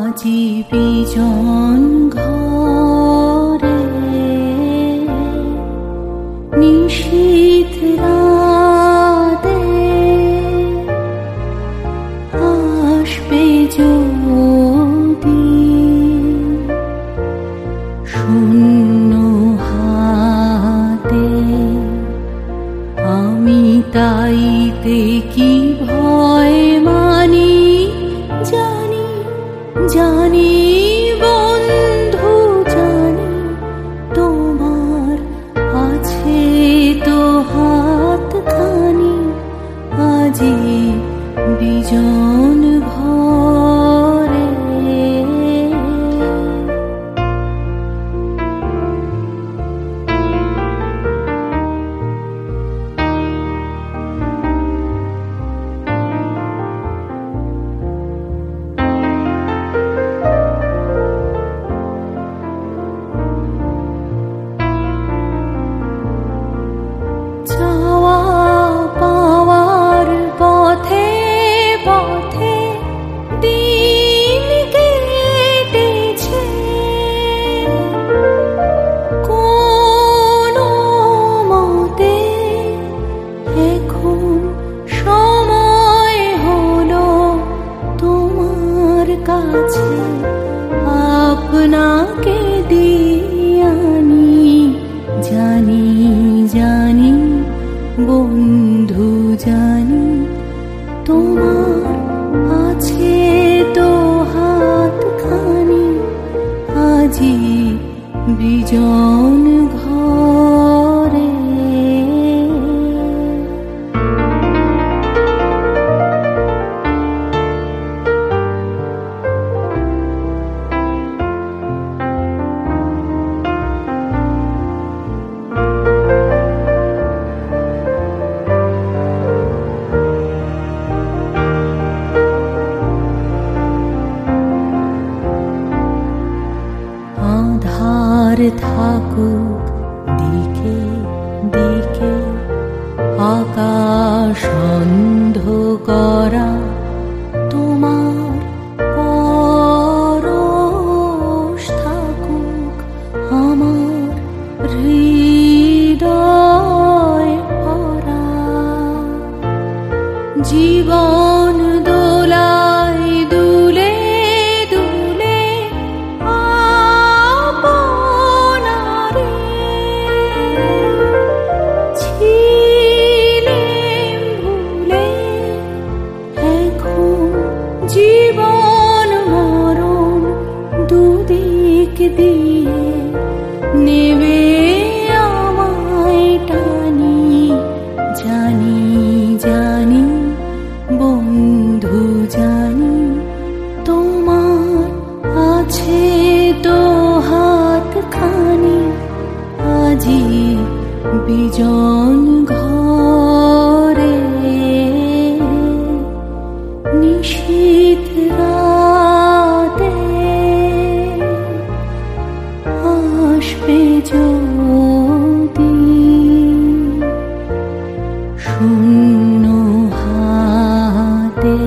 আজি বিজন ঘরে নিশীথ রাতে আসবে যদি শূন্য হাতে আমি তাইতে কি ভয় মানি জানি জানি বন্ধু জানি তোমার আছে তো হাতখানি আজি বিজন ঘরে চাওয়া পাওয়ার পথে পথে দিন কেটেছে কোনো মতে এখন সময় হলো তোমার কাছে আপনাকে দিয়ানি জানি জানি বন্ধু জানি তোমার আছে তো হাতখানি আজি বিজন ঘরে আধার থাকুক দিকে দিকে আকাশ অন্ধকারা তোমার পরশ থাকুক আমার হৃদয় ভরা জীবন দোলায় দুলে দুলে আপনারে ছিলেম ভুলে এখন জীবন মরণ দুদিক দিয়ে নেবে আমায় টানি জানি জানি বন্ধু জানি তোমার আছে তো হাতখানি আজি বিজন ঘরে নিশীথ রাতে আসবে যদি শূন্য হাতে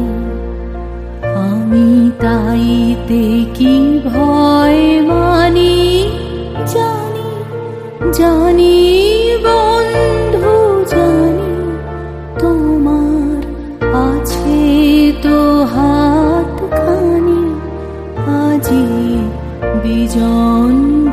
আমি তাইতে কি ভয় মানি জানি জানি বন্ধু জানি তোমার আছে তো হাতখানি আজি বিজন